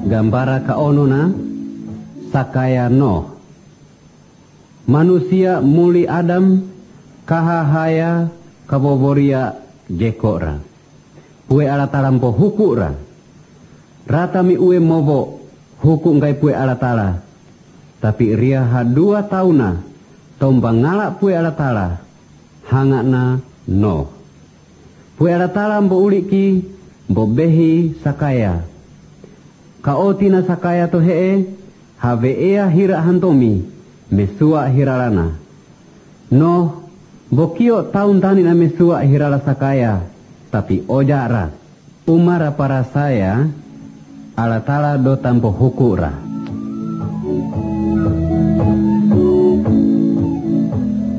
Gambara kaonona sakaya Noh. Manusia muli Adam kahahaya kaboboria jekora. Pue alatala mpo hukura. Rata mi ue mobo huku ngai pue alatala. Tapi ria ha 2 tahuna tomba ngalak pue alatala hangakna Noh. Pue alatala mpo uliki mpo behi sakaya. Kaotina sakaya to hee have ea hira hantomi mesua hiralana. Noh bokio taun tani na mesua hirala sakaya. Tapi ojara umara para saya alatala do tampo hukura.